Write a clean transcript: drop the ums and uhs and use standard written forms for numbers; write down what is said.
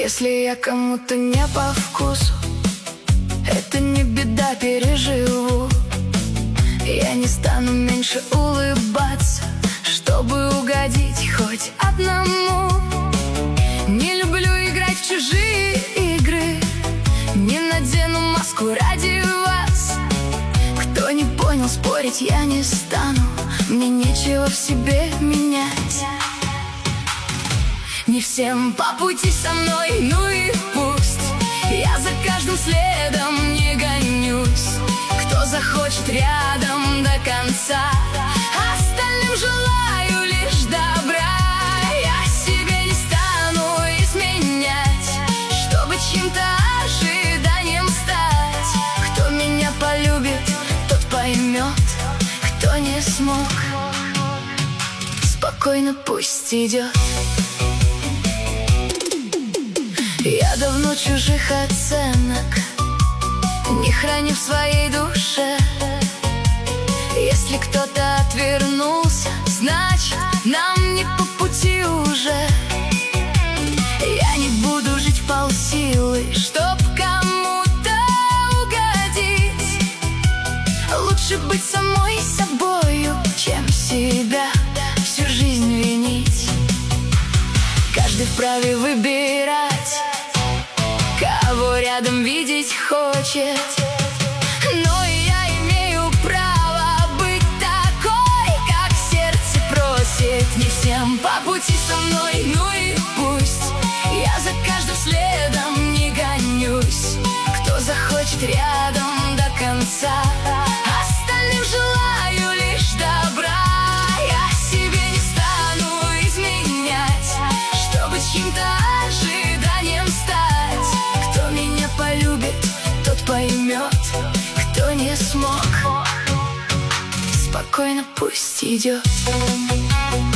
Если я кому-то не по вкусу, это не беда, переживу. Я не стану меньше улыбаться, чтобы угодить хоть одному. Не люблю играть в чужие игры, не надену маску ради вас. Кто не понял, спорить я не стану, мне нечего в себе менять. Не всем по пути со мной, ну и пусть. Я за каждым следом не гонюсь. Кто захочет рядом до конца, остальным желаю лишь добра. Я себе не стану изменять, чтобы чьим-то ожиданием стать. Кто меня полюбит, тот поймет, кто не смог, спокойно пусть идет. Я давно чужих оценок не храню в своей душе. Если кто-то отвернулся, значит, нам не по пути уже. Я не буду жить вполсилы, чтоб кому-то угодить. Лучше быть самой собою, чем себя всю жизнь винить. Каждый вправе выбирать, кого рядом видеть хочет. Но я имею право быть такой, как сердце просит. Не всем по пути со мной, ну и пусть. Я за каждым следом не гонюсь. Кто захочет рядом до конца, остальным желаю лишь добра. Я себе не стану изменять, чтобы чьим-то ожиданием стать. Кто меня полюбит, тот поймет, кто не смог, спокойно пусть идет.